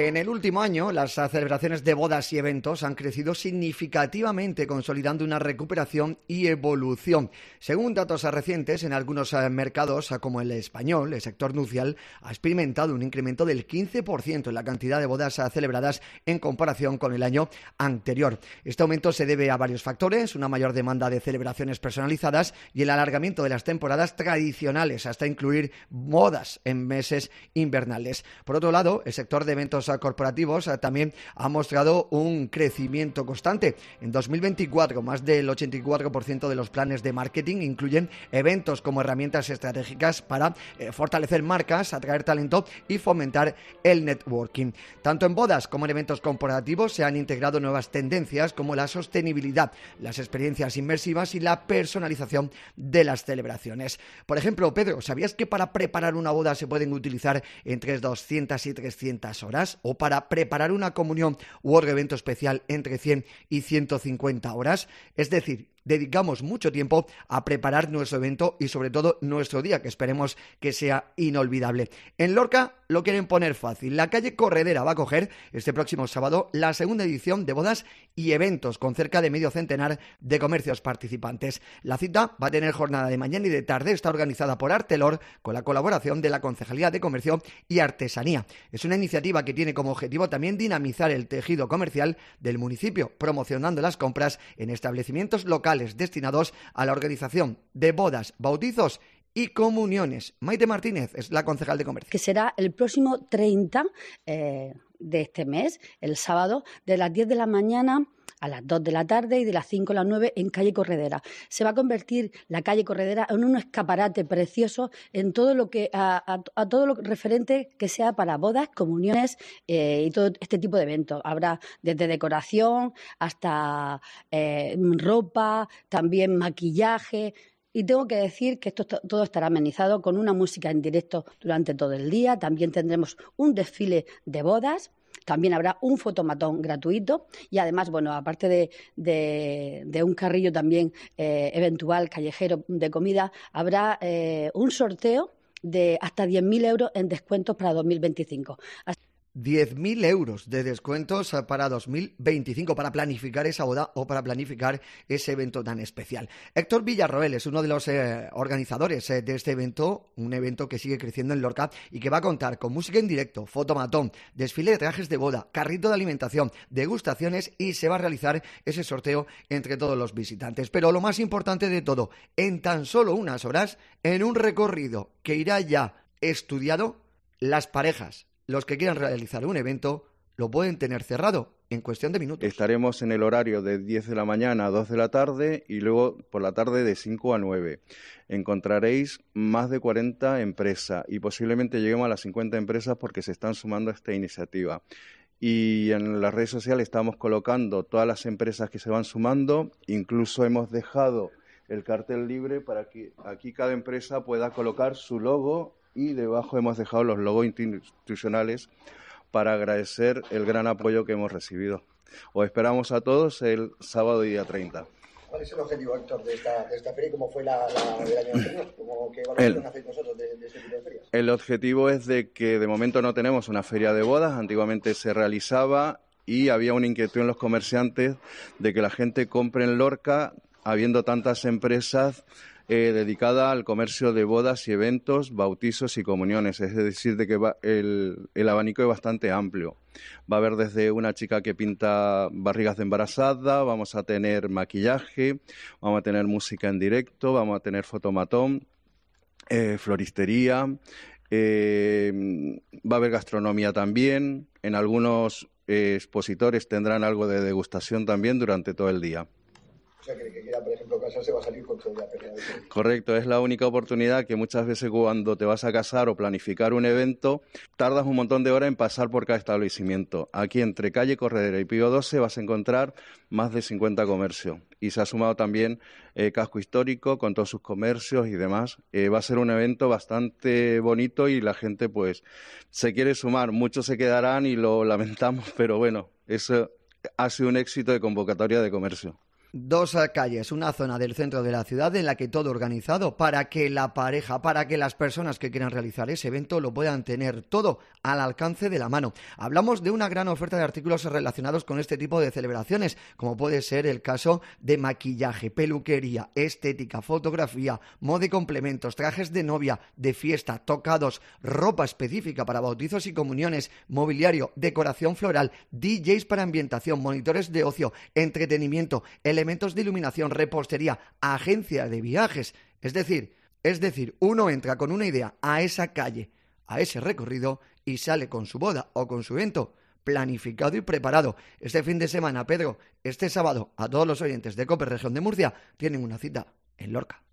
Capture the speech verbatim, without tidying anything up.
En el último año, las celebraciones de bodas y eventos han crecido significativamente, consolidando una recuperación y evolución. Según datos recientes, en algunos mercados, como el español, el sector nupcial ha experimentado un incremento del quince por ciento en la cantidad de bodas celebradas en comparación con el año anterior. Este aumento se debe a varios factores: una mayor demanda de celebraciones personalizadas y el alargamiento de las temporadas tradicionales, hasta incluir bodas en meses invernales. Por otro lado, el sector de eventos corporativos también ha mostrado un crecimiento constante. En dos mil veinticuatro, más del ochenta y cuatro por ciento de los planes de marketing incluyen eventos como herramientas estratégicas para eh, fortalecer marcas, atraer talento y fomentar el networking. Tanto en bodas como en eventos corporativos se han integrado nuevas tendencias como la sostenibilidad, las experiencias inmersivas y la personalización de las celebraciones. Por ejemplo, Pedro, ¿sabías que para preparar una boda se pueden utilizar entre doscientas y trescientas horas? ¿O para preparar una comunión u otro evento especial entre cien y ciento cincuenta horas? Es decir, dedicamos mucho tiempo a preparar nuestro evento y sobre todo nuestro día, que esperemos que sea inolvidable. En Lorca lo quieren poner fácil. La calle Corredera va a acoger este próximo sábado la segunda edición de bodas y eventos, con cerca de medio centenar de comercios participantes. La cita va a tener jornada de mañana y de tarde. Está organizada por Artelor con la colaboración de la Concejalía de Comercio y Artesanía. Es una iniciativa que tiene como objetivo también dinamizar el tejido comercial del municipio, promocionando las compras en establecimientos locales destinados a la organización de bodas, bautizos y comuniones. Maite Martínez es la concejal de Comercio. Que será el próximo treinta eh, de este mes, el sábado, de las diez de la mañana a las dos de la tarde y de las cinco a las nueve en calle Corredera. Se va a convertir la calle Corredera en un escaparate precioso en todo lo que a, a, a todo lo referente que sea para bodas, comuniones eh, y todo este tipo de eventos. Habrá desde decoración hasta eh, ropa, también maquillaje. Y tengo que decir que esto todo estará amenizado con una música en directo durante todo el día. También tendremos un desfile de bodas. También habrá un fotomatón gratuito y además, bueno, aparte de, de, de un carrillo también eh, eventual callejero de comida, habrá eh, un sorteo de hasta diez mil euros en descuentos para dos mil veinticinco. Así diez mil euros de descuentos para dos mil veinticinco para planificar esa boda o para planificar ese evento tan especial. Héctor Villarroel es uno de los eh, organizadores eh, de este evento, un evento que sigue creciendo en Lorca y que va a contar con música en directo, fotomatón, desfile de trajes de boda, carrito de alimentación, degustaciones y se va a realizar ese sorteo entre todos los visitantes. Pero lo más importante de todo, en tan solo unas horas, en un recorrido que irá ya estudiado, las parejas, los que quieran realizar un evento, lo pueden tener cerrado en cuestión de minutos. Estaremos en el horario de diez de la mañana a dos de la tarde y luego por la tarde de cinco a nueve. Encontraréis más de cuarenta empresas y posiblemente lleguemos a las cincuenta empresas porque se están sumando a esta iniciativa. Y en las redes sociales estamos colocando todas las empresas que se van sumando, incluso hemos dejado el cartel libre para que aquí cada empresa pueda colocar su logo y debajo hemos dejado los logos institucionales para agradecer el gran apoyo que hemos recibido. Os esperamos a todos el sábado día treinta. ¿Cuál es el objetivo, Héctor, de esta, de esta feria y cómo fue la, la del año anterior? ¿Cómo, ¿Qué evaluación hacéis vosotros de, de este tipo de ferias? El objetivo es de que de momento no tenemos una feria de bodas, antiguamente se realizaba y había una inquietud en los comerciantes de que la gente compre en Lorca, habiendo tantas empresas Eh, dedicada al comercio de bodas y eventos, bautizos y comuniones. Es decir, de que va, el, el abanico es bastante amplio. Va a haber desde una chica que pinta barrigas de embarazada, vamos a tener maquillaje, vamos a tener música en directo, vamos a tener fotomatón, eh, floristería, eh, va a haber gastronomía también. En algunos eh, expositores tendrán algo de degustación también durante todo el día. O sea, que el que quiera, por ejemplo, casarse va a salir con todo ya. Correcto, es la única oportunidad que muchas veces cuando te vas a casar o planificar un evento, tardas un montón de horas en pasar por cada establecimiento. Aquí entre calle Corredera y Pío doce vas a encontrar más de cincuenta comercios. Y se ha sumado también eh, Casco Histórico con todos sus comercios y demás. Eh, va a ser un evento bastante bonito y la gente pues se quiere sumar. Muchos se quedarán y lo lamentamos, pero bueno, eso ha sido un éxito de convocatoria de comercio. Dos calles, una zona del centro de la ciudad en la que todo organizado para que la pareja, para que las personas que quieran realizar ese evento lo puedan tener todo al alcance de la mano. Hablamos de una gran oferta de artículos relacionados con este tipo de celebraciones, como puede ser el caso de maquillaje, peluquería, estética, fotografía, moda y complementos, trajes de novia, de fiesta, tocados, ropa específica para bautizos y comuniones, mobiliario, decoración floral, D Js para ambientación, monitores de ocio, entretenimiento, elementos elementos de iluminación, repostería, agencia de viajes. Es decir, es decir, uno entra con una idea a esa calle, a ese recorrido y sale con su boda o con su evento planificado y preparado. Este fin de semana, Pedro, este sábado, a todos los oyentes de COPE Región de Murcia, tienen una cita en Lorca.